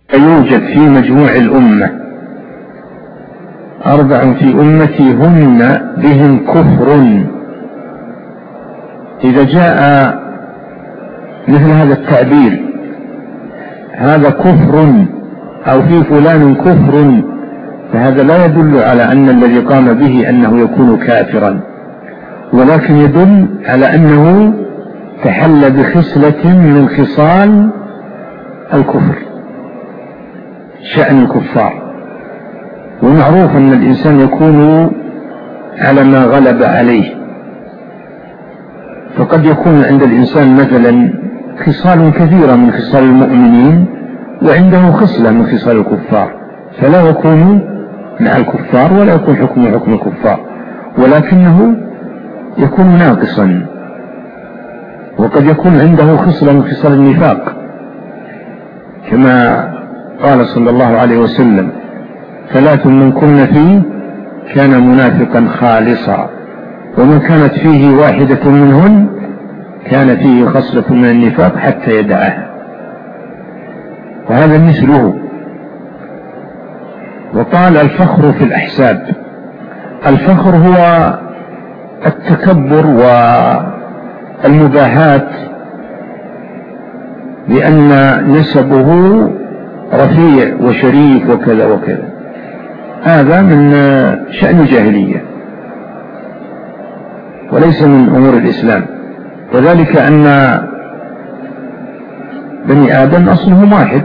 يوجد في مجموع الأمة 4 في أمتي هن بهم كفر. إذا جاء مثل هذا التعبير، هذا كفر أو في فلان كفر، فهذا لا يدل على أن الذي قام به أنه يكون كافرا، ولكن يدل على أنه تحل بخصلة من خصال الكفر، شأن الكفار. ومعروف أن الإنسان يكون على ما غلب عليه، فقد يكون عند الإنسان مثلا خصال كثيرة من خصال المؤمنين، وعنده خصلة من خصال الكفار، فلا يكون مع الكفار ولا يكون حكم الكفار، ولكنه يكون ناقصا. وقد يكون عنده خصلة من خصال النفاق، كما قال صلى الله عليه وسلم: 3 من كن فيه كان منافقا خالصا، ومن كانت فيه واحدة منهن كان فيه خصلة من النفاق حتى يدعها. وهذا مثله. وقال: الفخر في الأحساب. الفخر هو التكبر والمباهات بأن نسبه رفيع وشريف وكذا وكذا، هذا من شأن الجاهلية وليس من أمور الإسلام. وذلك أن بني آدم أصلهم واحد،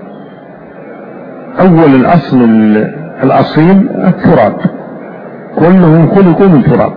أول الأصل الأصيل التراب، كلهم خلقوا من تراب،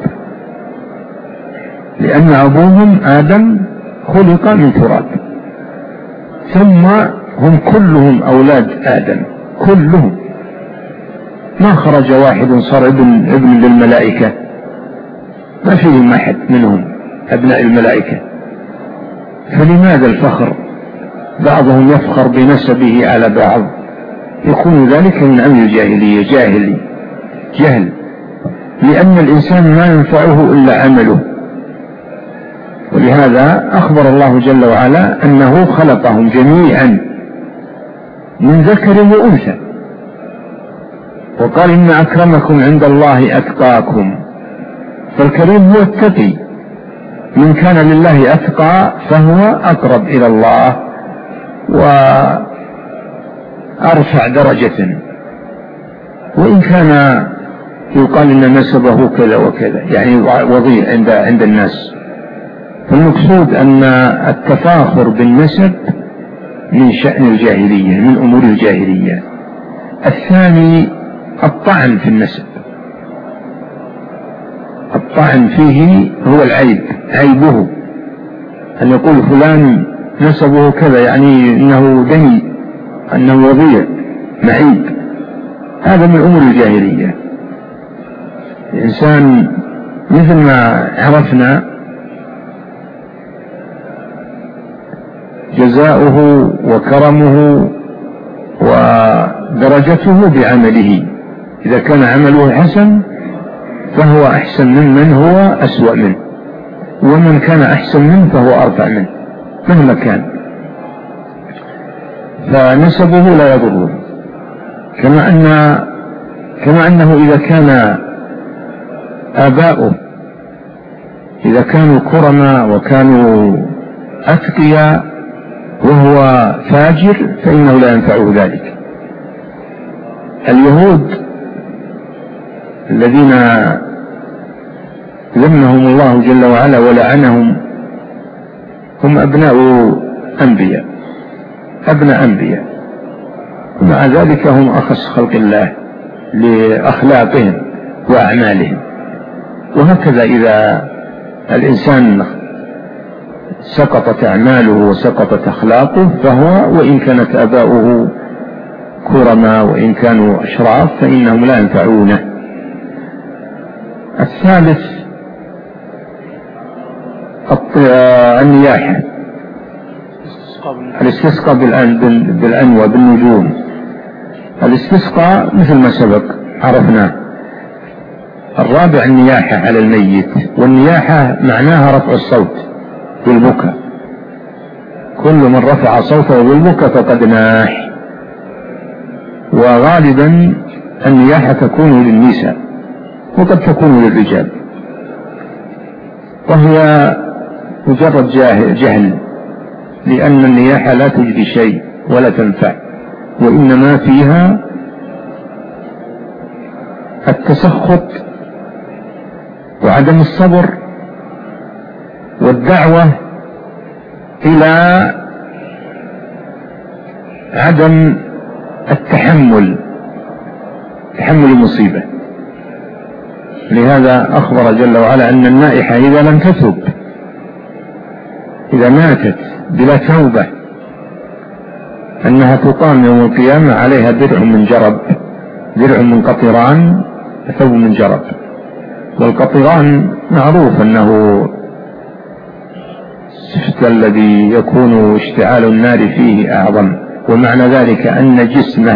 لأن أبوهم آدم خلق من تراب، ثم هم كلهم أولاد آدم كلهم، ما خرج واحد صار ابن للملائكة، ما فيهم أحد منهم أبناء الملائكة. فلماذا الفخر؟ بعضهم يفخر بنسبه على بعض، يكون ذلك من أمر الجاهلية، جهل، لأن الإنسان ما ينفعه إلا عمله. ولهذا أخبر الله جل وعلا أنه خلقهم جميعا من ذكر وأنثى، وقال: إن أكرمكم عند الله أتقاكم. فالكريم هو التقي، من كان لله أتقى فهو أقرب إلى الله وأرفع درجة، وإن كان يقال إن نسبه كذا وكذا، يعني وضيع عند الناس. فالمقصود أن التفاخر بالنسب من شأن الجاهلية، من أمور الجاهلية. الثاني الطعن في النسب، الطعن فيه هو العيب، عيبه أن يقول فلان نسبه كذا، يعني إنه دني، أنه وضيع، معيب. هذا من أمور الجاهلية. الإنسان مثل ما عرفنا جزاؤه وكرمه ودرجته بعمله، إذا كان عمله حسن فهو أحسن ممن هو أسوأ منه، ومن كان أحسن منه فهو أرفع منه مهما كان، فنسبه لا يضره. كما أنه إذا كان آباؤه إذا كانوا كرما وكانوا أتقياء وهو فاجر فإنه لا ينفعه ذلك. اليهود الذين ذمهم الله جل وعلا ولعنهم هم أبناء أنبياء، ومع ذلك هم أخص خلق الله لأخلاقهم وأعمالهم. وهكذا إذا الإنسان سقطت أعماله وسقطت أخلاقه فهو وإن كانت آباؤه كرما وإن كانوا أشراف فإنهم لا ينفعونه. الثالث النياحة، الاستسقاء بالأنوى بالنجوم. الاستسقاء مثل ما سبق عرفناه. الرابع النياحة على الميت، والنياحة معناها رفع الصوت بالبكاء، كل من رفع صوته بالبكاء فقد ناح. وغالبا النياحة تكون للنساء وقد تكون للرجال، وهي مجرد جهل، لأن النياحة لا تجدي شيء ولا تنفع، وإنما فيها التسخط وعدم الصبر والدعوة إلى عدم تحمل المصيبة. لهذا أخبر جل وعلا أن النائحة إذا لم تتب، إذا ماتت بلا توبة، أنها تقام يوم القيامة عليها درع من جرب، درع من قطران، ثوب من جرب. والقطران معروف أنه السفت الذي يكون اشتعال النار فيه أعظم، ومعنى ذلك أن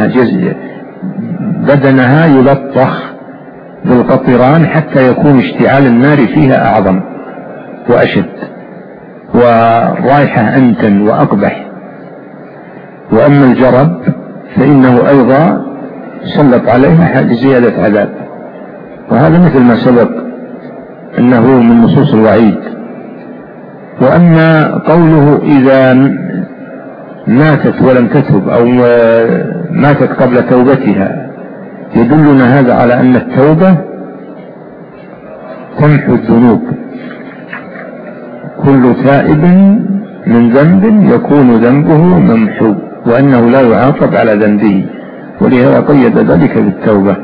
بدنها يلطخ بالقطران حتى يكون اشتعال النار فيها أعظم وأشد، والرائحة أنتن وأقبح. وأما الجرب فإنه أيضا سلط عليها زيادة عذاب، وهذا مثل ما سبق أنه من نصوص الوعيد. وأما قوله إذا ماتت ولم تتب أو ماتت قبل توبتها، يدلنا هذا على أن التوبة تمحو الذنوب. كل تائب من ذنب يكون ذنبه ممحو، وأنه لا يعاقب على ذنبه، ولهذا قيد ذلك بالتوبة.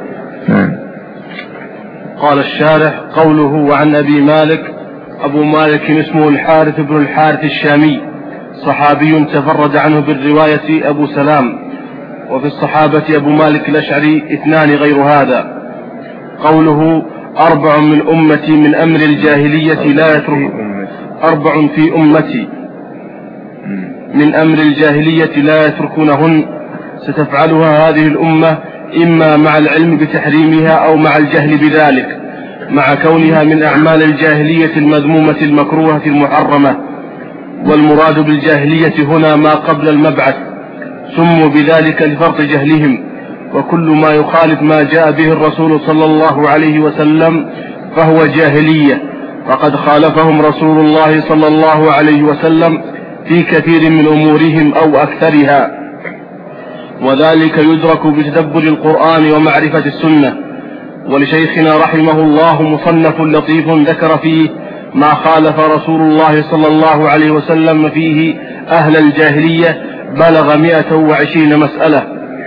قال الشارح: قوله وعن أبي مالك، أبو مالك اسمه الحارث بن الحارث الشامي، صحابي تفرد عنه بالرواية أبو سلام، وفي الصحابة أبو مالك الأشعري 2 غير هذا. قوله 4 من أمتي من أمر الجاهلية لا يترك 4 في أمتي من أمر الجاهلية لا يتركونهن، ستفعلها هذه الأمة إما مع العلم بتحريمها أو مع الجهل بذلك، مع كونها من أعمال الجاهلية المذمومة المكروهة المحرمة. والمراد بالجاهلية هنا ما قبل المبعث، سموا بذلك لفرط جهلهم، وكل ما يخالف ما جاء به الرسول صلى الله عليه وسلم فهو جاهلية، وقد خالفهم رسول الله صلى الله عليه وسلم في كثير من أمورهم أو أكثرها، وذلك يدرك بتدبر القرآن ومعرفة السنة. ولشيخنا رحمه الله مصنف لطيف ذكر فيه ما خالف رسول الله صلى الله عليه وسلم فيه أهل الجاهلية بلغ 120 مسألة.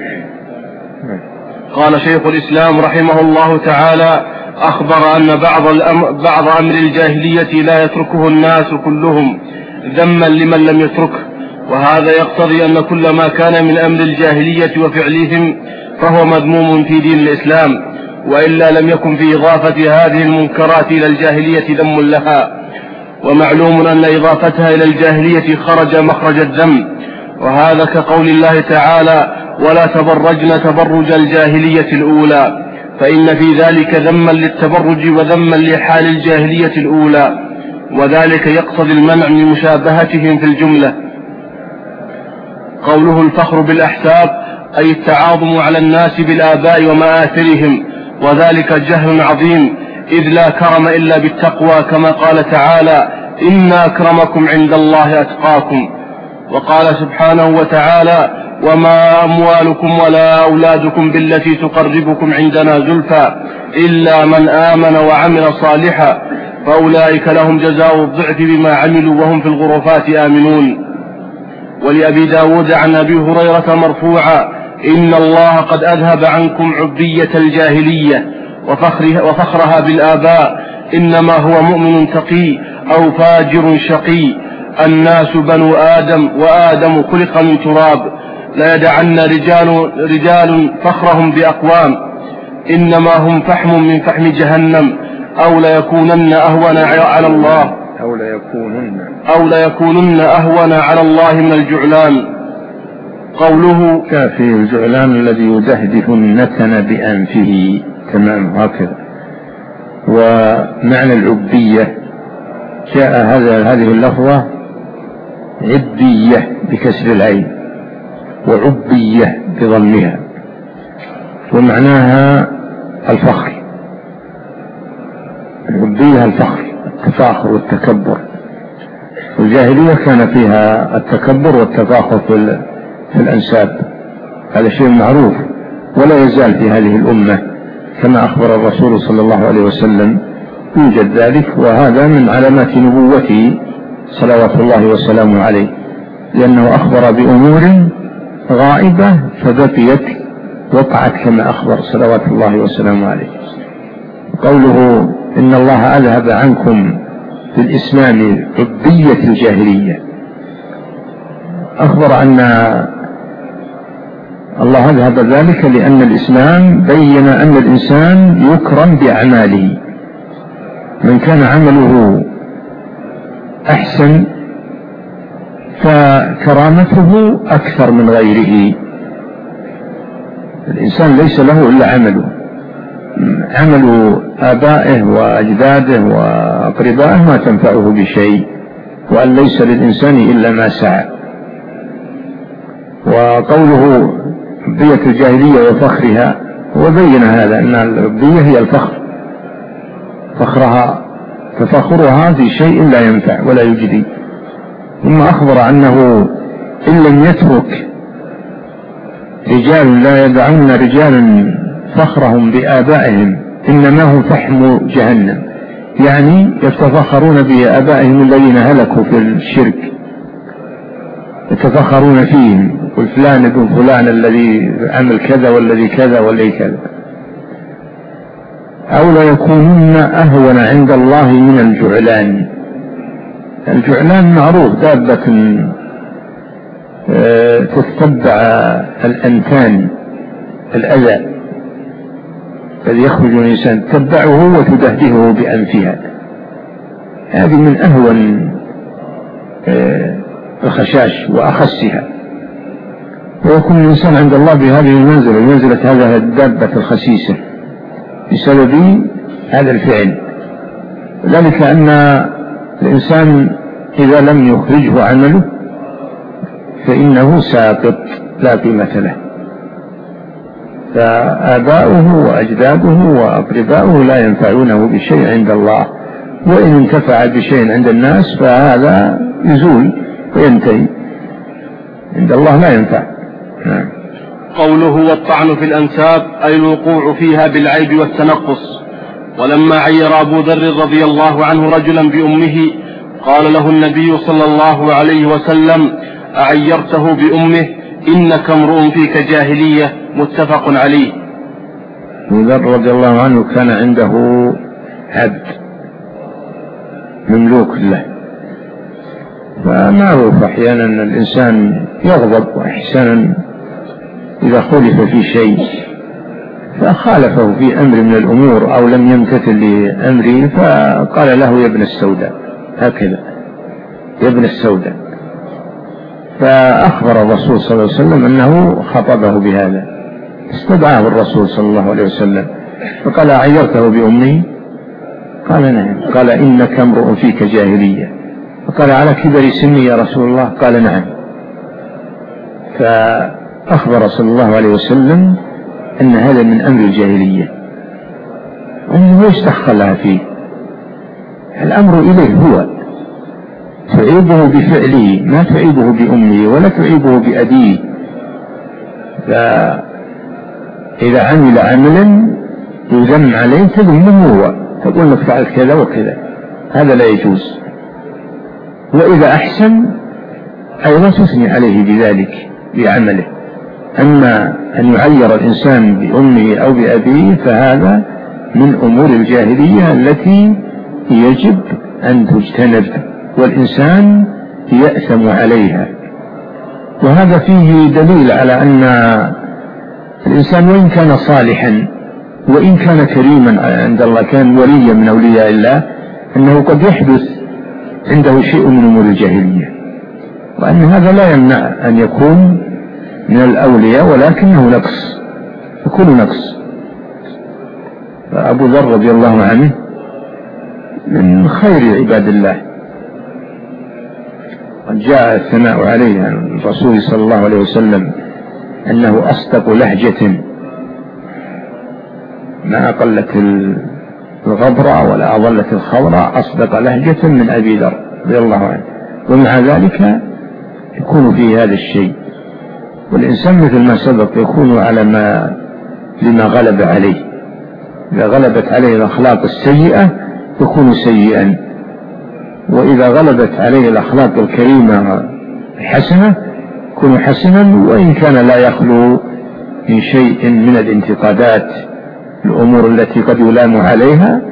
قال شيخ الإسلام رحمه الله تعالى: أخبر أن بعض أمر الجاهلية لا يتركه الناس كلهم ذما لمن لم يتركه، وهذا يقتضي أن كل ما كان من أمر الجاهلية وفعلهم فهو مذموم في دين الإسلام، وإلا لم يكن في إضافة هذه المنكرات إلى الجاهلية ذم لها. ومعلوم أن إضافتها إلى الجاهلية خرج مخرج الذم، وهذا كقول الله تعالى: ولا تبرجن تبرج الجاهلية الأولى، فإن في ذلك ذما للتبرج وذما لحال الجاهلية الأولى، وذلك يقتضي المنع من مشابهتهم في الجملة. قوله الفخر بالأحساب أي التعاظم على الناس بالآباء ومآثرهم، وذلك جهل عظيم، إذ لا كرم إلا بالتقوى، كما قال تعالى: إن أكرمكم عند الله أتقاكم. وقال سبحانه وتعالى: وما أموالكم ولا أولادكم بالتي تقربكم عندنا زلفى إلا من آمن وعمل صالحا فأولئك لهم جزاء الضعف بما عملوا وهم في الغرفات آمنون. ولأبي داود عن أبي هريرة مرفوعا: إن الله قد أذهب عنكم عبية الجاهلية وفخرها بالآباء، إنما هو مؤمن تقي أو فاجر شقي، الناس بنو آدم وآدم خلق من تراب، لا يدعن رجال فخرهم بأقوام، إنما هم فحم من فحم جهنم، أو ليكونن أهون على الله أو ليكونن أهون على الله من الجعلان. قوله كافي الجعلان الذي يدهدف النتن بأنفه، تمام هكذا. ومعنى العبية جاء هذه اللفظة عبية بكسر العين، وعبية بضمها، ومعناها الفخر. العبودية الفخر، التفاخر والتكبر. والجاهلية كان فيها التكبر والتفاخر في الأنساب، هذا شيء معروف ولا يزال في هذه الأمة، كما أخبر الرسول صلى الله عليه وسلم يوجد ذلك، وهذا من علامات نبوته صلوات الله وسلامه عليه، لأنه أخبر بأمور غائبة فبقيت وقعت كما أخبر صلوات الله وسلامه عليه. قوله إن الله أذهب عنكم في الإسلام عبودية الجاهلية، أخبر أن الله أذهب ذلك لأن الإسلام بين أن الإنسان يكرم بأعماله، من كان عمله أحسن فكرامته أكثر من غيره. الإنسان ليس له إلا عمله، عمل آبائه وأجداده وأقربائه ما تنفعه بشيء، وأن ليس للإنسان إلا ما سعى. وقوله عبودية الجاهلية وفخرها، وبين هذا أن العبودية هي الفخر، فخرها تفخرها في شيء لا ينفع ولا يجدي. ثم أخبر أنه إن لم يترك رجال لا يدعون رجالا فخرهم بآبائهم إنما هم فحم جهنم، يعني يتفخرون بآبائهم الذين هلكوا في الشرك، يتفخرون فيهم، والفلان ابن فلان الذي عمل كذا والذي كذا والذي كذا. أو لا يكونون أهون عند الله من الجعلان. الجعلان معروف، دابة تتبع الأنتان، الأذى الذي يخرج من الإنسان تتبعه وتدهده بأنفها، هذه من أهون الخشاش وأخسها. ويكون الإنسان عند الله بهذه المنزلة، منزلة هذه الدابة الخسيسة، بسبب هذا الفعل. ذلك أن الإنسان إذا لم يخرجه عمله فإنه ساقط لا قيمة له، فآباؤه وأجداده وأقرباؤه لا ينفعونه بشيء عند الله، وإن انتفع بشيء عند الناس فهذا يزول وينتهي، عند الله لا ينفع. نعم. قوله والطعن في الأنساب أي الوقوع فيها بالعيب والتنقص. ولما عير أبو ذر رضي الله عنه رجلا بأمه قال له النبي صلى الله عليه وسلم أعيرته بأمه إنك امرؤ فيك جاهلية، متفق عليه. أبو ذر رضي الله عنه كان عنده عبد مملوك له، فمعروف أحيانا الإنسان يغضب، وأحيانا إذا خلف في شيء فخالفه في أمر من الأمور أو لم يمتثل لأمره فقال له يا ابن السوداء، هكذا يا ابن السوداء. فأخبر الرسول صلى الله عليه وسلم أنه خطبه بهذا، استدعاه الرسول صلى الله عليه وسلم فقال أعيرته بأمي؟ قال نعم. قال إنك امرؤ فيك جاهلية. فقال على كبر سني يا رسول الله؟ قال نعم. فأخبر صلى الله عليه وسلم أن هذا من أمر الجاهلية، أنه يستخلها فيه، الأمر إليه هو، تعيبه بفعله ما تعيبه بأمه ولا تعيبه بأبيه. فإذا عمل عملا يذم عليه تذمه هو، تقول لك فعل كذا وكذا، هذا لا يجوز. وإذا أحسن أيضا تثني عليه بذلك بعمله. أما أن يعير الإنسان بأمه أو بأبيه فهذا من أمور الجاهلية التي يجب أن تجتنب، والإنسان يأثم عليها. وهذا فيه دليل على أن الإنسان وإن كان صالحا وإن كان كريما عند الله، كان وليا من أولياء الله، أنه قد يحدث عنده شيء من أمور الجاهلية، وأن هذا لا يمنع أن يكون من الأولياء، ولكنه نقص، يكون نقص. فأبو ذر رضي الله عنه من خير عباد الله، قد جاء الثناء عليه عن الرسول صلى الله عليه وسلم أنه أصدق لهجة ما أقلت الغبرة ولا أظلت الخضراء أصدق لهجة من أبي ذر رضي الله عنه، ومع ذلك يكون فيه هذا الشيء. والإنسان مثل ما سبق يكون على لما غلب عليه. إذا غلبت عليه الأخلاق السيئة يكون سيئا، وإذا غلبت عليه الأخلاق الكريمة الحسنة يكون حسنا، وإن كان لا يخلو من شيء من الانتقادات، الأمور التي قد يلام عليها،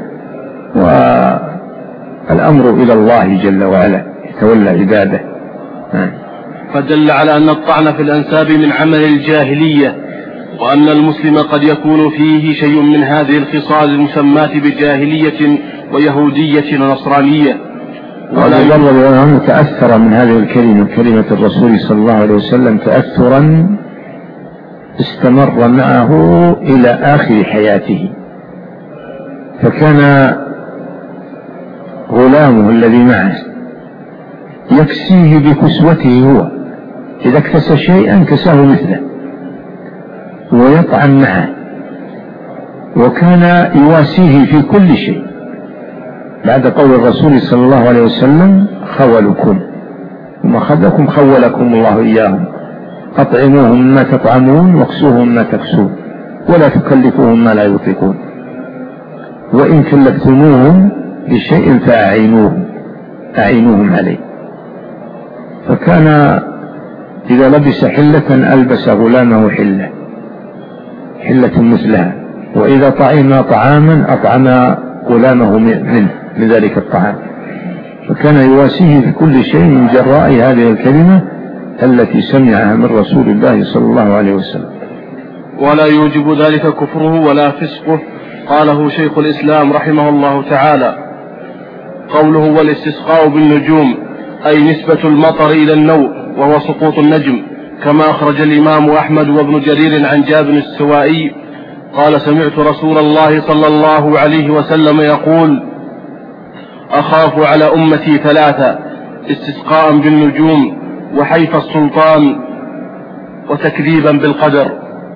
والأمر إلى الله جل وعلا يتولى عباده. فدل على أن الطعن في الأنساب من عمل الجاهلية، وأن المسلم قد يكون فيه شيء من هذه الخصال المسماة بجاهلية ويهودية ونصرانية. ولا يضر تأثر من هذه الكلمة، كلمة الرسول صلى الله عليه وسلم، تأثرا استمر معه إلى آخر حياته. فكان غلامه الذي معه يكسيه بكسوته هو، إذا اكتسى شيئا كساه مثله ويطعن معه، وكان يواسيه في كل شيء بعد قول الرسول صلى الله عليه وسلم: خولكم وما خذكم خولكم الله إياهم، أطعموهم ما تطعمون واكسوهم ما تكسون ولا تكلفوهم ما لا يطيقون، وإن كلفتموهم بشيء فأعينوهم عليه. فكان إذا لبس حلة ألبس غلامه حلة مثلها، وإذا طعم طعاما أطعم غلامه منه لذلك الطعام. فكان يواسيه في كل شيء من جراء هذه الكلمة التي سمعها من رسول الله صلى الله عليه وسلم. ولا يوجب ذلك كفره ولا فسقه. قاله شيخ الإسلام رحمه الله تعالى: قوله والاستسقاء بالنجوم، أي نسبة المطر إلى النوء، وهو سقوط النجم، كما أخرج الإمام أحمد وابن جرير عن جابر السوائي قال: سمعت رسول الله صلى الله عليه وسلم يقول: أخاف على أمتي ثلاثة: استسقاء بالنجوم، وحيف السلطان، وتكذيبا بالقدر.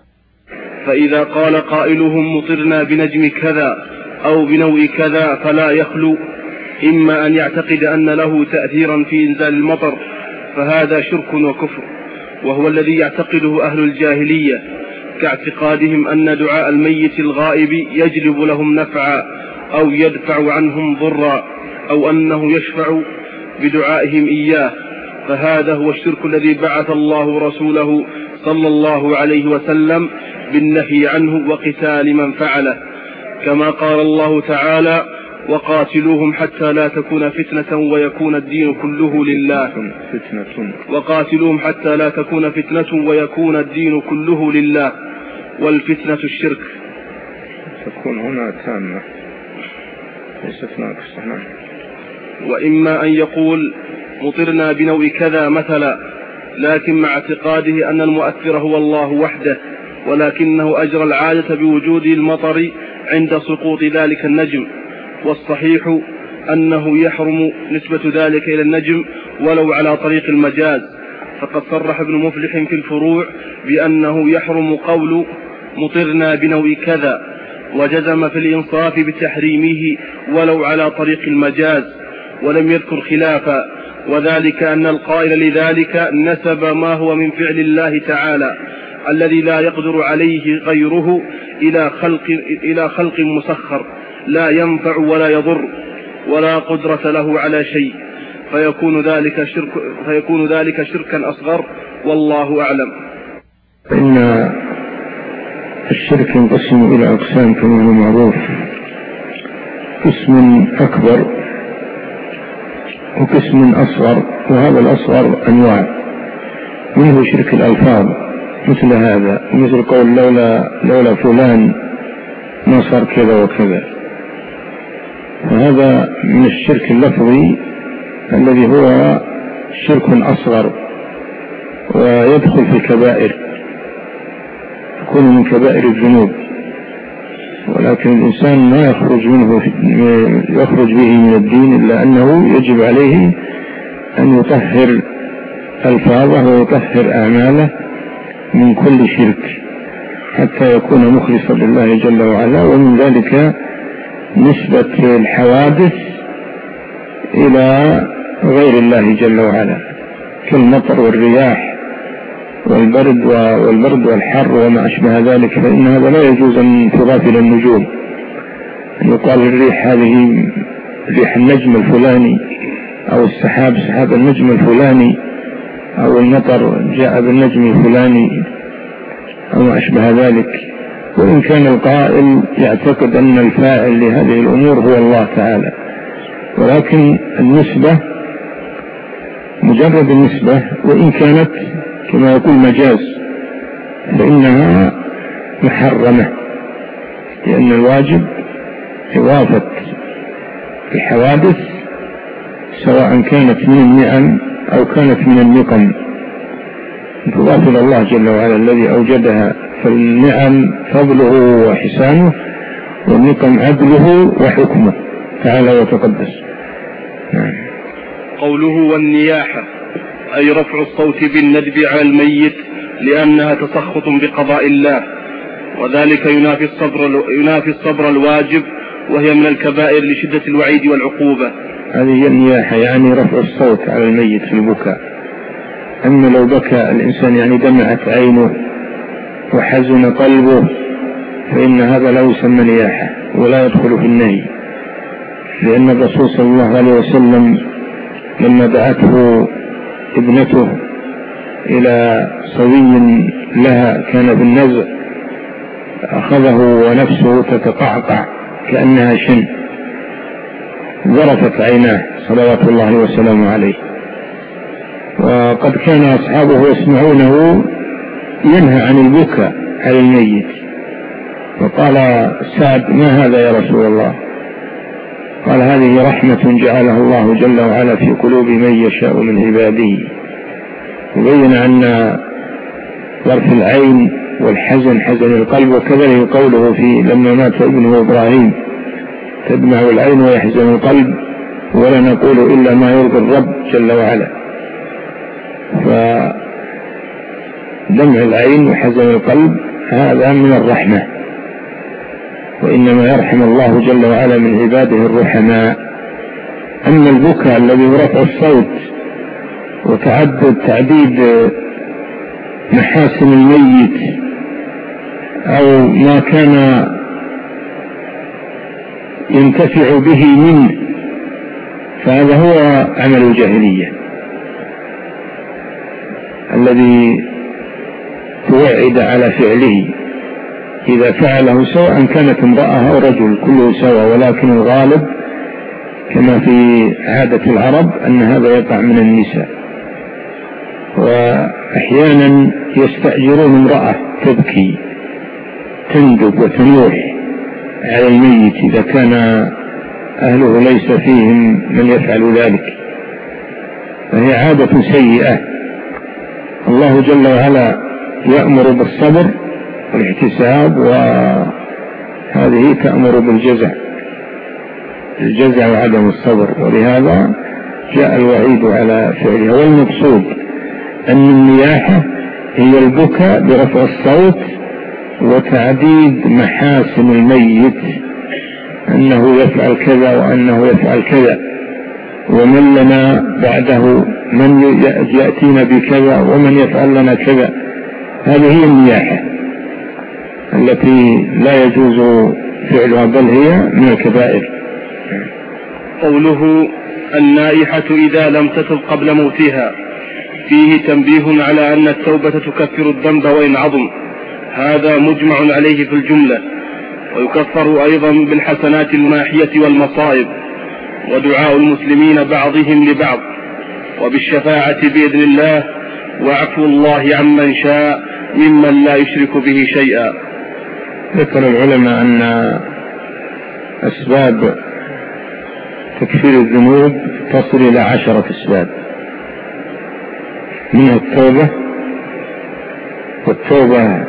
فإذا قال قائلهم مطرنا بنجم كذا أو بنوء كذا فلا يخلو إما أن يعتقد أن له تأثيرا في إنزال المطر، فهذا شرك وكفر، وهو الذي يعتقده أهل الجاهلية، كاعتقادهم أن دعاء الميت الغائب يجلب لهم نفعا أو يدفع عنهم ضرا، أو أنه يشفع بدعائهم إياه، فهذا هو الشرك الذي بعث الله رسوله صلى الله عليه وسلم بالنهي عنه وقتال من فعله، كما قال الله تعالى: وقاتلوهم حتى لا تكون فتنة ويكون الدين كله لله. وقاتلوهم حتى لا تكون فتنة ويكون الدين كله لله، والفتنة الشرك. تكون هنا تامة ليست ناقصة. وإما أن يقول مطرنا بنوء كذا مثلا، لكن مع اعتقاده أن المؤثر هو الله وحده، ولكنه أجرى العادة بوجود المطر عند سقوط ذلك النجم، والصحيح أنه يحرم نسبة ذلك إلى النجم ولو على طريق المجاز، فقد صرح ابن مفلح في الفروع بأنه يحرم قول مطرنا بنوء كذا، وجزم في الإنصاف بتحريمه ولو على طريق المجاز، ولم يذكر خلافا، وذلك أن القائل لذلك نسب ما هو من فعل الله تعالى الذي لا يقدر عليه غيره إلى خلق مسخر لا ينفع ولا يضر ولا قدرة له على شيء، فيكون ذلك شركا أصغر، والله أعلم. فإن الشرك ينقسم إلى أقسام كما هو معروف: قسم أكبر وقسم أصغر، وهذا الأصغر أنواع، منه شرك الألفاظ مثل هذا، مثل قول لولا فلان ما صار كذا وكذا، وهذا من الشرك اللفظي الذي هو شرك أصغر ويدخل في الكبائر، يكون من كبائر الذنوب، ولكن الإنسان ما يخرج به من الدين إلا أنه يجب عليه أن يطهر ألفاظه ويطهر أعماله من كل شرك. حتى يكون مخلصا لله جل وعلا. ومن ذلك نسبة الحوادث إلى غير الله جل وعلا كالمطر والرياح والبرد والحر وما أشبه ذلك، فإن هذا لا يجوز أن تضاف إلى النجوم، أن يقال الريح هذه ريح النجم الفلاني، أو السحاب سحاب النجم الفلاني، أو المطر جاء بالنجم الفلاني أو ما أشبه ذلك. وإن كان القائل يعتقد أن الفاعل لهذه الأمور هو الله تعالى، ولكن النسبة مجرد النسبة وإن كانت كما يقول مجاز فإنها محرمة، لأن الواجب إضافة الحوادث سواء كانت من النعم أو كانت من النقم تضاف إلى الله جل وعلا الذي أوجدها، فالنعم فضله وحسانه، والنقم عدله وحكمه تعالى وتقدس. نعم. قوله والنياحة أي رفع الصوت بالندب على الميت لأنها تسخط بقضاء الله، وذلك ينافي الصبر الواجب، وهي من الكبائر لشدة الوعيد والعقوبة. هذه هي النياحة، يعني رفع الصوت على الميت في البكاء. أما لو بكى الإنسان يعني دمعت عينه وحزن قلبه فإن هذا لا يسمى نياحة ولا يدخل في النهي، لأن الرسول صلى الله عليه وسلم لما دعته ابنته إلى صبي لها كان بالنزع أخذه ونفسه تتقعقع كأنها شن، ذرفت عيناه صلوات الله وسلامه عليه. وقد كان أصحابه يسمعونه ينهى عن البكاء على الميت، وقال سعد ما هذا يا رسول الله؟ قال هذه رحمة جعلها الله جل وعلا في قلوب من يشاء من عباده. وبين أن ظرف العين والحزن حزن القلب، وكذلك قوله في لما مات ابنه إبراهيم تدمع العين ويحزن القلب ولا نقول إلا ما يرضي الرب جل وعلا. فدمع العين وحزن القلب هذا من الرحمة، وإنما يرحم الله جل وعلا من عباده الرحماء. أما البكاء الذي رفع الصوت وتعديد محاسن الميت أو ما كان ينتفع به منه فهذا هو عمل الجاهلية الذي توعد على فعله. إذا فعله سواء كانت امرأة أو رجل كله سواء، ولكن الغالب كما في عادة العرب أن هذا يقع من النساء. وأحيانا يستأجرون امرأة تبكي تندب وتنوح على الميت إذا كان أهله ليس فيهم من يفعل ذلك، فهي عادة سيئة. الله جل وعلا يأمر بالصبر والاحتساب، وهذه تأمر الجزع وعدم الصبر، ولهذا جاء الوعيد على فعلها. والمقصود أن النياحة هي البكاء برفع الصوت وتعديد محاسن الميت، أنه يفعل كذا وأنه يفعل كذا، ومن لنا بعده من يأتينا بكذا ومن يفعل لنا كذا. هذه هي النياحة التي لا يجوز فعلها، بل هي من الكبائر. قوله النائحة إذا لم تتب قبل موتها فيه تنبيه على أن التوبة تكفر الذنب وإن عظم، هذا مجمع عليه في الجملة، ويكفر أيضا بالحسنات الماحية والمصائب، ودعاء المسلمين بعضهم لبعض، وبالشفاعة بإذن الله، وعفو الله عمن شاء ممن لا يشرك به شيئا. ذكر العلماء أن أسباب تكفير الذنوب تصل إلى 10 أسباب، منها التوبة، والتوبة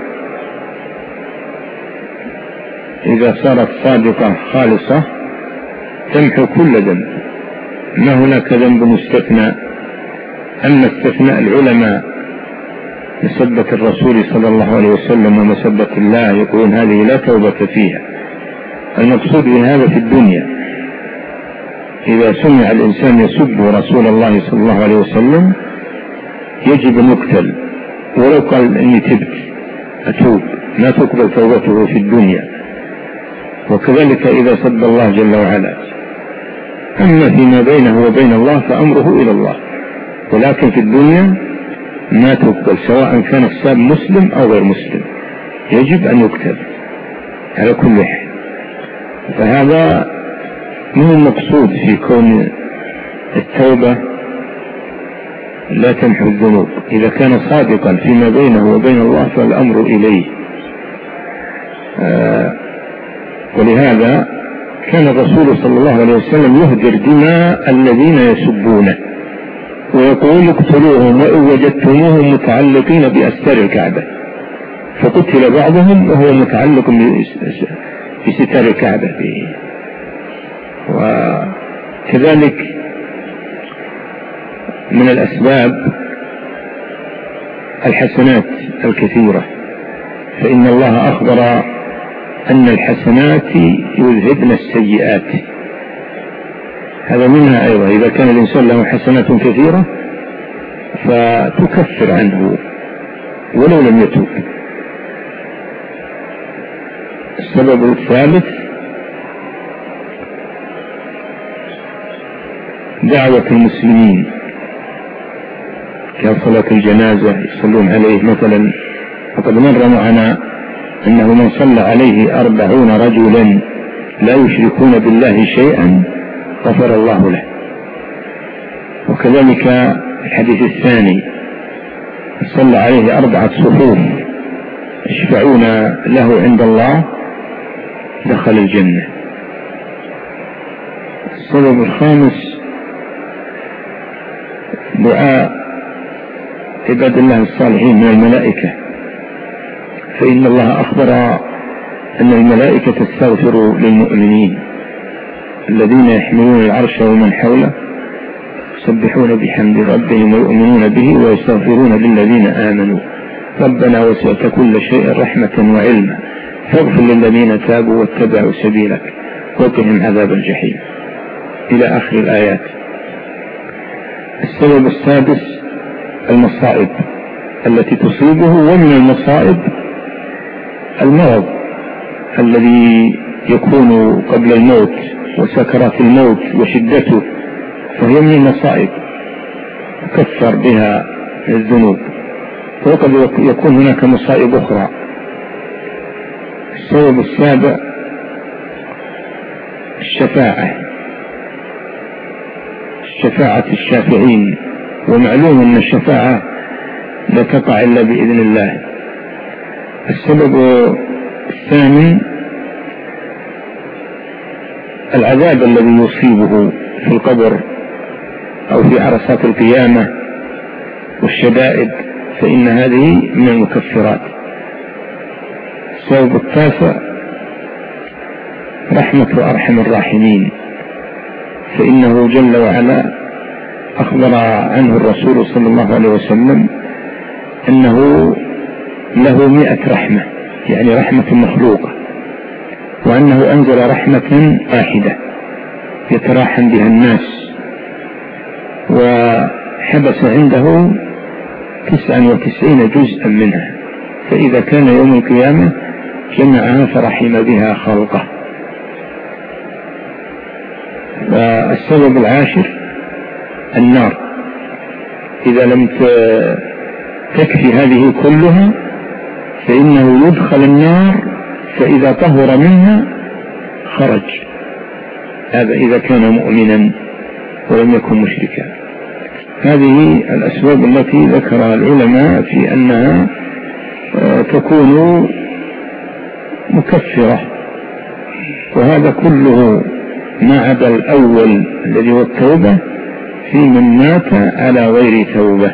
إذا صارت صادقة خالصة تمحو كل ذنب، ما هناك ذنب مستثنى. أما استثناء العلماء مسبة الرسول صلى الله عليه وسلم ومسبة الله يقولون هذه لا توبة فيها. المقصود بهذا في الدنيا، إذا سمع الإنسان يسب رسول الله صلى الله عليه وسلم يجب أن يقتل، ولو قال إني تبت أتوب، لا تقبل توبته في الدنيا. وكذلك إذا سب الله جل وعلا. أما فيما بينه وبين الله فأمره إلى الله، ولكن في الدنيا ما تقبل، سواء كان الساب مسلم أو غير مسلم، يجب أن يقتل على كل حال. فهذا من المقصود في كون التوبة لا تمحو الذنوب. إذا كان صادقا فيما بينه وبين الله فالأمر إليه. ولهذا كان الرسول صلى الله عليه وسلم يهدر دماء الذين يسبونه، ويقول اقتلوهم وإن وجدتموهم متعلقين بأستار الكعبة، فقتل بعضهم وهو متعلق بستار الكعبة. وكذلك من الأسباب الحسنات الكثيرة، فإن الله أخبر أن الحسنات يذهبن السيئات، هذا منها أيضا. إذا كان الإنسان له حسنات كثيرة فتكفر عنه ولو لم يتوب. السبب الثالث دعوة المسلمين كصلاة الجنازة، يصلون عليه مثلا. وقد مر معنا أنه من صلى عليه 40 رجلا لا يشركون بالله شيئا غفر الله له. وكذلك الحديث الثاني صلى عليه 4 صفوف يشفعون له عند الله دخل الجنة. السبب الخامس دعاء عباد الله الصالحين من الملائكة، فإن الله أخبر أن الملائكة تستغفر للمؤمنين الذين يحملون العرش ومن حوله يسبحون بحمد ربهم ويؤمنون به ويستغفرون للذين آمنوا ربنا وسعت كل شيء رحمة وعلما فاغفر للذين تابوا واتبعوا سبيلك وقهم عذاب الجحيم إلى آخر الآيات. السبب السادس المصائب التي تصيبه، ومن المصائب المرض الذي يكون قبل الموت وسكرات الموت وشدته، فهي من المصائب كفر بها الذنوب. وقد يكون هناك مصائب أخرى. السبب السابع الشفاعة الشافعين، ومعلوم أن الشفاعة لا تقع إلا بإذن الله. السبب الثامن العذاب الذي يصيبه في القبر أو في عرصات القيامة والشدائد، فإن هذه من المكفرات. السبب التاسع رحمة أرحم الراحمين، فإنه جل وعلا أخبر عنه الرسول صلى الله عليه وسلم أنه له 100 رحمة، يعني رحمة مخلوقة، وأنه أنزل رحمة واحدة يتراحم بها الناس، وحبس عنده 99 جزءا منها، فإذا كان يوم القيامة جمعها فرحم بها خلقه. والسبب العاشر النار، إذا لم تكفي هذه كلها فإنه يدخل النار، فإذا طهر منها خرج، هذا إذا كان مؤمنا ولم يكن مشركا. هذه الأسباب التي ذكرها العلماء في أنها تكون مكفرة، وهذا كله ما عدا الأول الذي هو التوبة في من مات على غير توبة.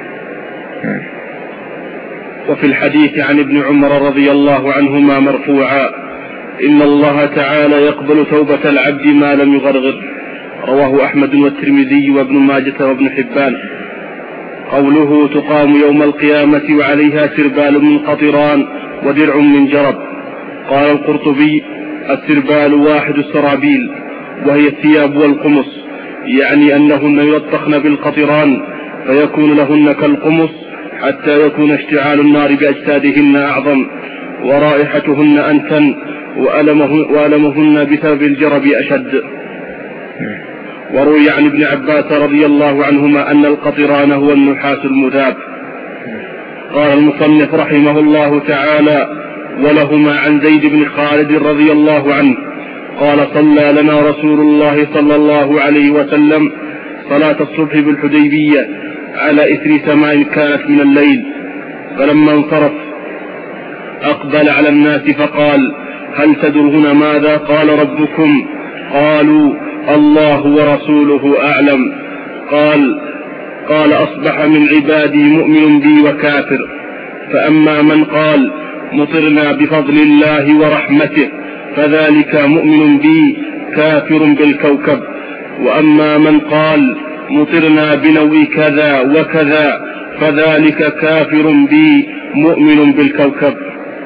وفي الحديث عن ابن عمر رضي الله عنهما مرفوعا: إن الله تعالى يقبل توبة العبد ما لم يغرغر. رواه أحمد والترمذي وابن ماجة وابن حبان. قوله تقام يوم القيامة وعليها سربال من قطران ودرع من جرب. قال القرطبي السربال واحد السرابيل وهي الثياب والقمص، يعني أنهن يلطخن بالقطران فيكون لهن كالقمص حتى يكون اشتعال النار بأجسادهن أعظم ورائحتهن أنتن وألمهن بسبب الجرب أشد. وروي عن ابن عباس رضي الله عنهما أن القطران هو النحاس المذاب. قال المصنف رحمه الله تعالى: ولهما عن زيد بن خالد رضي الله عنه قال: صلى لنا رسول الله صلى الله عليه وسلم صلاة الصبح بالحديبية على إثر سماء كانت من الليل، فلما انصرف أقبل على الناس فقال: هل تدرون ماذا قال ربكم؟ قالوا: الله ورسوله أعلم. قال: أصبح من عبادي مؤمن بي وكافر، فأما من قال مطرنا بفضل الله ورحمته فذلك مؤمن بي كافر بالكوكب، وأما من قال مطرنا بنوء كذا وكذا فذلك كافر بي مؤمن بالكوكب.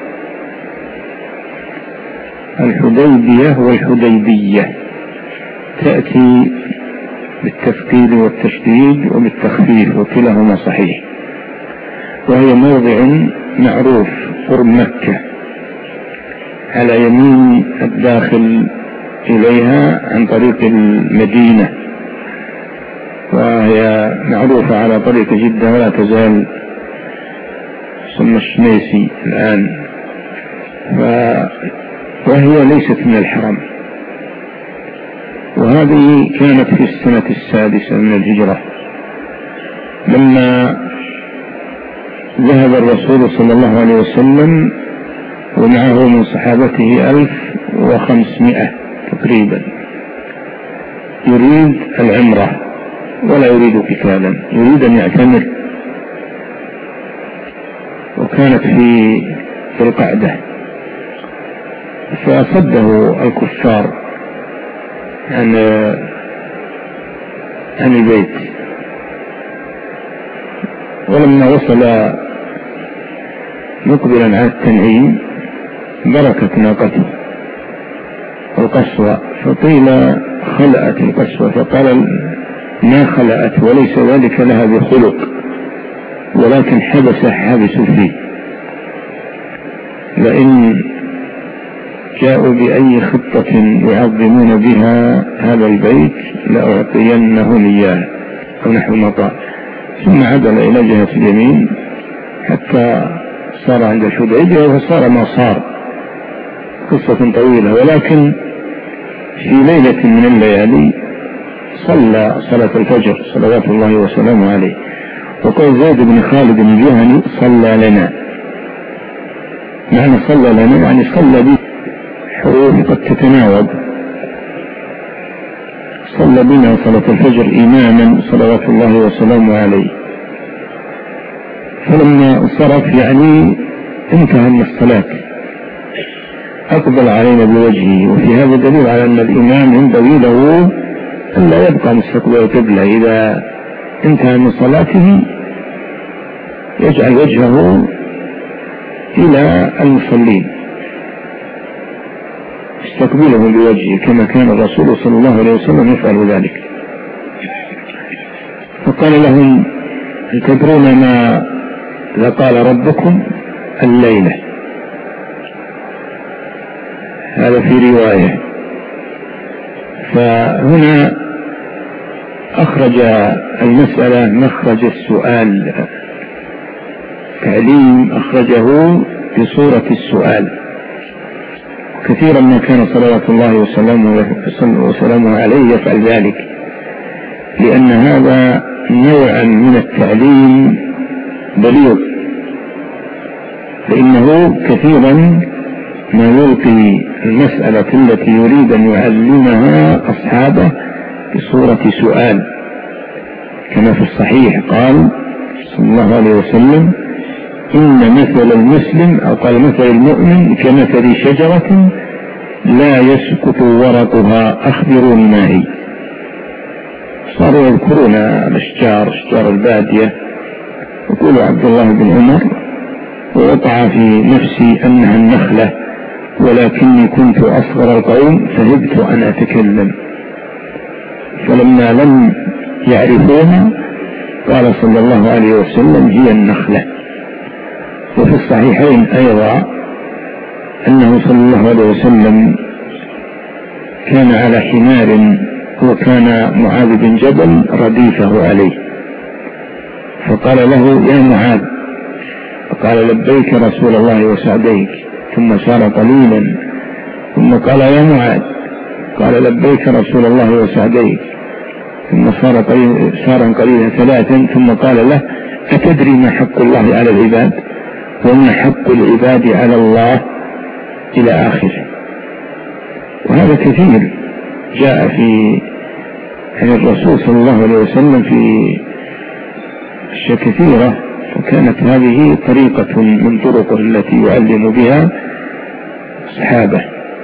الحديبية والحديبية تأتي بالتثقيل والتشديد وبالتخفيف وكلاهما صحيح، وهي موضع معروف قرب مكة على يمين الداخل إليها عن طريق المدينة، وهي معروفة على طريق جدة ولا تزال ثم الشميسي الآن، وهي ليست من الحرم. وهذه كانت في السنة 6 من الهجرة لما ذهب الرسول صلى الله عليه وسلم ومعه من صحابته 1500 تقريبا، يريد العمرة ولا يريد قتالا، يريد أن يعتمر، وكانت في القعدة، فصده الكفار عن البيت. ولما وصل مقبلا على التنعيم بركت ناقته القسوة، فقيل خلأت القسوة، فقال: ما خلأت وليس ذلك لها بخلق، ولكن حبس فيه، لئن جاءوا بأي خطة يعظمون بها هذا البيت لأعطينهم إياه أو نحو ما قال. ثم عدل إلى جهة اليمين حتى صار عند الحديبية، وصار ما صار، قصة طويلة. ولكن في ليلة من الليالي صلى صلاة الفجر صلوات الله وسلامه عليه، وقال زيد بن خالد الجهني: صلى لنا. معنى صلى لنا يعني صلى به حروف قد تتناوب، صلى بنا صلاة الفجر إماما صلوات الله وسلامه عليه. فلما انصرف يعني انتهى من الصلاة أقبل علينا بوجهه، وفي هذا دليل على أن الإمام ينبغي له أن لا يبقى مستقبل القبلة، إذا انتهى من صلاته يجعل وجهه إلى المصلين يستقبلهم بوجهه كما كان الرسول صلى الله عليه وسلم يفعل ذلك. فقال لهم: تدرون ما قال ربكم الليلة؟ هذا في رواية. فهنا أخرج المسألة مخرج السؤال، تعليم أخرجه بصورة السؤال. كثيرا ما كان صلوات الله وسلامه عليه يفعل ذلك، لأن هذا نوعا من التعليم بليغ، لأنه كثيرا ما يلقي المسألة التي يريد أن يعلمها أصحابه بصورة سؤال، كما في الصحيح قال صلى الله عليه وسلم: إن مثل المسلم، أو قال مثل المؤمن، كمثل شجرة لا يسقط ورقها، أخبروني ما هي. صاروا يذكرون الأشجار، أشجار البادية يقول عبد الله بن عمر: ووقع في نفسي أنها النخلة، ولكني كنت أصغر القوم فهبت أن أتكلم، فلما لم يعرفوها قال صلى الله عليه وسلم: هي النخلة. وفي الصحيحين أيضا أنه صلى الله عليه وسلم كان على حمار، وكان معاذ بن جبل رديفه عليه، فقال له: يا معاذ، فقال: لبيك رسول الله وسعديك، ثم سار قليلا ثم قال: يا معاذ، قال: لبيك رسول الله وسعديك، ثم سار قليلا ثلاثا ثم قال له: أتدري ما حق الله على العباد وما حق العباد على الله، إلى آخره. وهذا كثير جاء عن الرسول صلى الله عليه وسلم في أشياء كثيرة، وكانت هذه طريقة من طرقه التي يعلم بها أصحابه.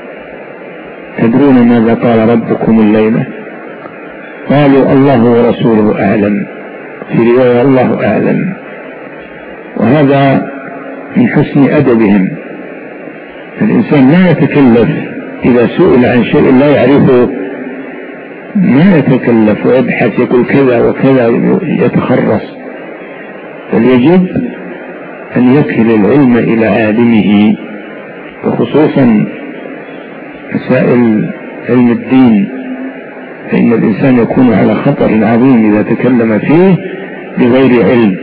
تدرون ماذا قال ربكم الليلة؟ قالوا: الله ورسوله أعلم، في رواية: الله أعلم. وهذا من حسن أدبهم. الإنسان لا يتكلف إذا سئل عن شيء لا يعرفه، ما يتكلف ويبحث يقول كذا وكذا يتخرص، بل يجب أن يكل العلم إلى عالمه، وخصوصا مسائل علم الدين، فإن الإنسان يكون على خطر عظيم إذا تكلم فيه بغير علم.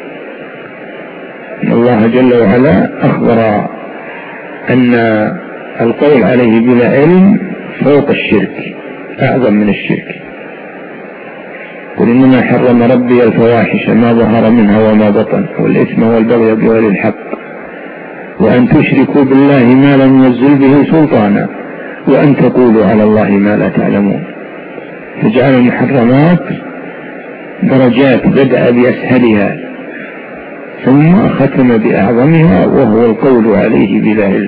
إن الله جل وعلا أخبر أن القول عليه بلا علم فوق الشرك، أعظم من الشرك. قل إنما حرم ربي الفواحش ما ظهر منها وما بطن والإثم والبغي بغير الحق وأن تشركوا بالله ما لم ينزل به سلطانا وأن تقولوا على الله ما لا تعلمون. فجعل المحرمات درجات، بدأ بأسهلها ثم ختم بأعظمها، وهو القول عليه بلا علم.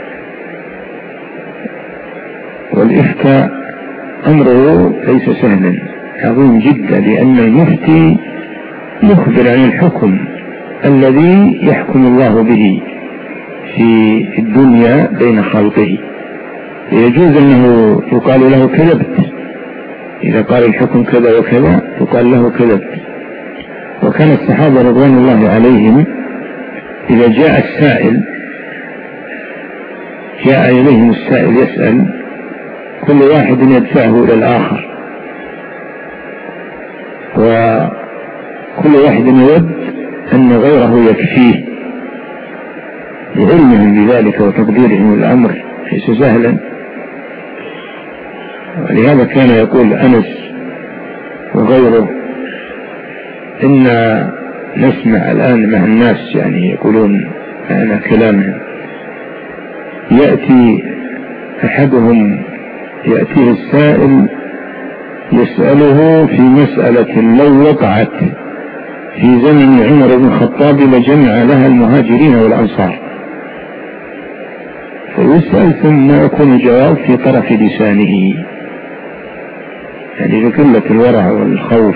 والإفتاء أمره ليس سهلا، عظيم جدا، لأن المفتي يخبر عن الحكم الذي يحكم الله به في الدنيا بين خلقه، يجوز أنه يقال له كذبت، إذا قال الحكم كذا وكذا يقال له كذبت. وكان الصحابة رضوان الله عليهم إذا جاء السائل، جاء إليهم السائل يسأل، كل واحد يدفعه إلى الآخر، وكل واحد يود أن غيره يكفيه، لعلمهم بذلك وتقديرهم الأمر ليس سهلا. ولهذا كان يقول أنس وغيره: إن نسمع الآن مع الناس يعني يقولون معنا كلامهم، يأتي أحدهم يأتيه السائل يسأله في مسألة لو وقعت في زمن عمر بن الخطاب لجمع لها المهاجرين والأنصار، فيسأل ثم يكون الجواب في طرف لسانه، يعني بقلة الورع والخوف.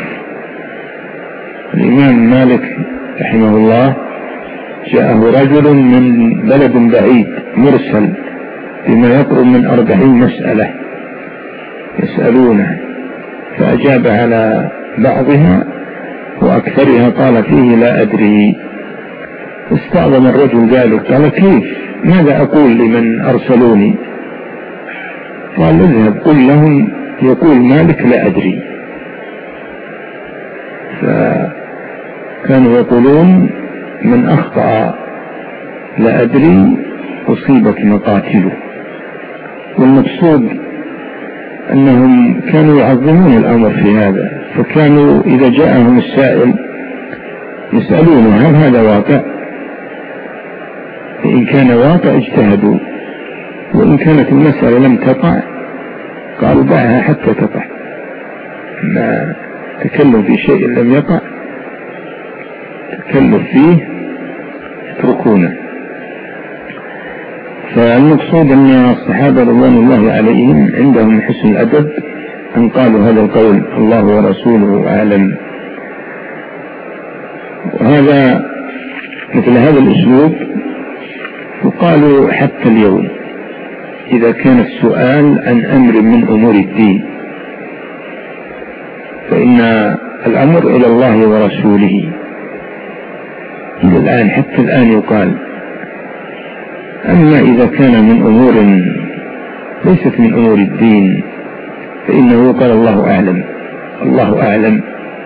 الإمام مالك رحمه الله جاءه رجل من بلد بعيد مرسل بما يقرب من 40 مسألة يسألونه، فأجاب على بعضها وأكثرها قال فيه لا أدري. استعظم الرجل ذلك، قال: كيف؟ ماذا أقول لمن أرسلوني؟ قال: اذهب قل لهم يقول مالك لا أدري. فكانوا يقولون من أخطأ لا أدري أصيبت مقاتله. والمقصود أنهم كانوا يعظمون الأمر في هذا، فكانوا إذا جاءهم السائل يسألونه هل هذا واقع؟ فإن كان واقع اجتهدوا، وإن كانت المسألة لم تقع قالوا دعها حتى تقع، ما تكلم في شيء لم يقع تكلم فيه يتركونه. فالمقصود أن الصحابة رضوان الله عليهم عندهم حسن الأدب أن قالوا هذا القول الله ورسوله أعلم. وهذا مثل هذا الأسلوب يقال حتى اليوم إذا كان السؤال عن أمر من أمور الدين، فإن الأمر إلى الله ورسوله إلى الآن، حتى الآن يقال. أما إذا كان من أمور ليست من أمور الدين فإنه يقال الله أعلم، الله أعلم.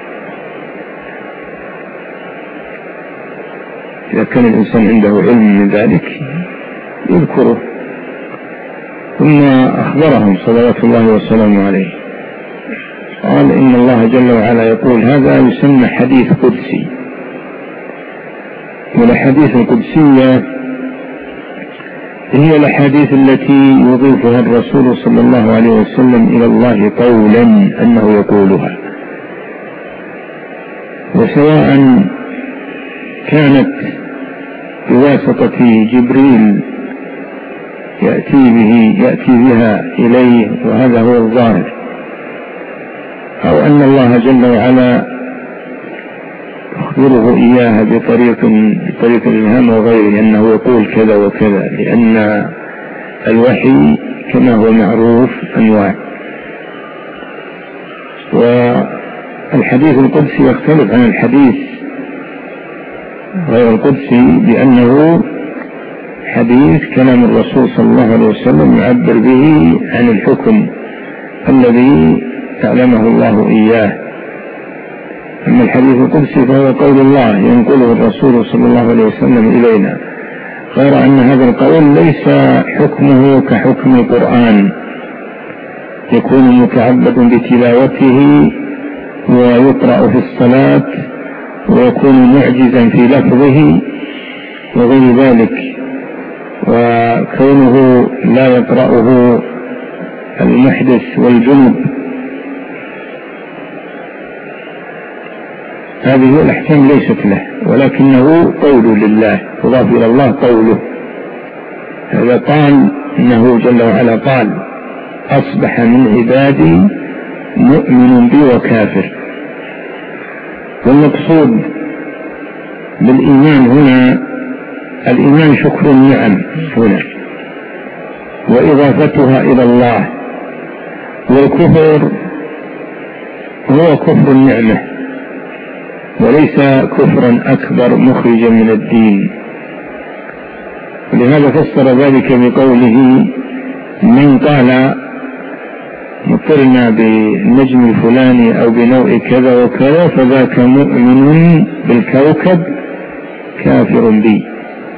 إذا كان الإنسان عنده علم من ذلك يذكره. ثم أخبرهم صلوات الله وسلامه عليه، قال إن الله جل وعلا يقول هذا يسمى حديث قدسي. والأحاديث القدسية هي الأحاديث التي يضيفها الرسول صلى الله عليه وسلم إلى الله قولا أنه يقولها، وسواء كانت بواسطة جبريل يأتي بها إليه، وهذا هو الظاهر، أو أن الله جل وعلا يخبره إياها بطريق الإلهام وغيره أنه يقول كذا وكذا، لأن الوحي كما هو معروف أنواع. والحديث القدسي يختلف عن الحديث غير القدسي بأنه حديث كلام الرسول صلى الله عليه وسلم يعبر به عن الحكم الذي تعلمه الله إياه. أما الحديث القدسي فهو قول الله ينقله الرسول صلى الله عليه وسلم إلينا، غير أن هذا القول ليس حكمه كحكم القرآن، يكون متعبد بتلاوته ويقرأ في الصلاة ويكون معجزا في لفظه وغير ذلك، وكونه لا يقرأه المحدث والجنب. هذه الأحكام ليست له، ولكنه قول لله، يضاف إلى الله قوله. هذا قال إنه جل وعلا قال أصبح من عبادي مؤمن بي وكافر. والمقصود بالإيمان هنا الإيمان شكر النعم هنا وإضافتها إلى الله، والكفر هو كفر النعمة وليس كفرا أكبر مخرجا من الدين. ولهذا فسر ذلك بقوله من قال مطرنا بالنجم الفلاني أو بنوع كذا وكذا فذاك مؤمن بالكوكب كافر بي،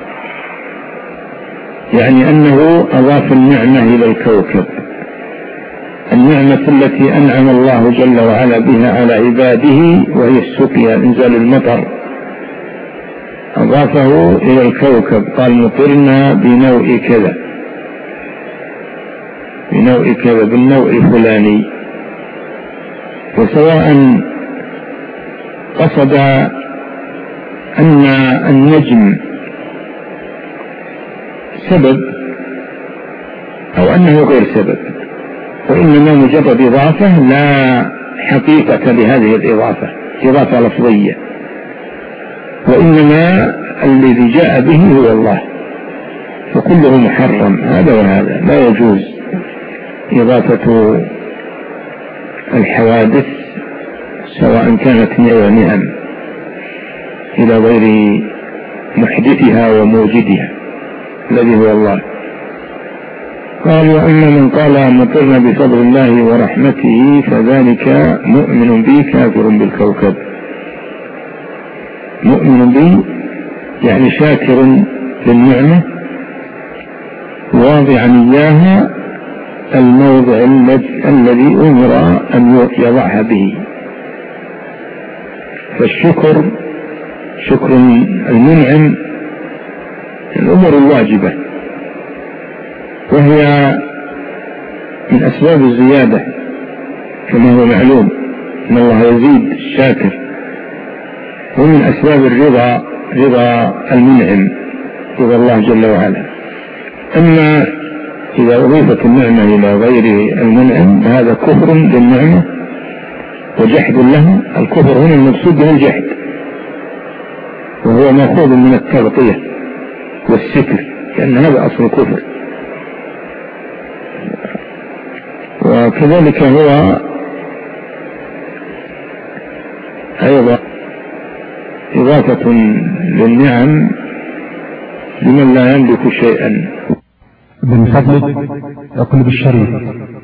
يعني أنه أضاف النعمة إلى الكوكب، النعمة التي أنعم الله جل وعلا بها على عباده وهي السقيا إنزال المطر، أضافه إلى الكوكب، قال مطرنا بنوع كذا بنوع كذا بالنوع الفلاني. وسواء قصد أن النجم سبب أو أنه غير سبب، وإنما مجرد إضافة لا حقيقة لهذه الإضافة، إضافة لفظية، وإنما الذي جاء به هو الله، فكله محرم. هذا وهذا لا يجوز إضافة الحوادث سواء كانت نعم إلى غير محدثها وموجدها الذي هو الله. قال وأما من قال مطرنا بفضل الله ورحمته فذلك مؤمن بي كافر بالكوكب. مؤمن بي يعني شاكر للنعمة واضعا إياها الموضع الذي أمر أن يضعها به. فالشكر شكر المنعم الأمور الواجبة، وهي من أسباب الزيادة كما هو معلوم أن الله يزيد الشاكر، ومن أسباب الرضا رضا المنعم رضا الله جل وعلا. أما إذا أضيفت النعمة إلى غير المنعم فهذا كفر بالنعمة وجحد لها. الكفر هنا المقصود به الجحد، هو مأخوذ من التغطية والستر، لأن هذا أصل الكفر. وكذلك هو أيضا إضافة للنعم لمن لا يملك شيئا. من فضلك اقلب الشريط.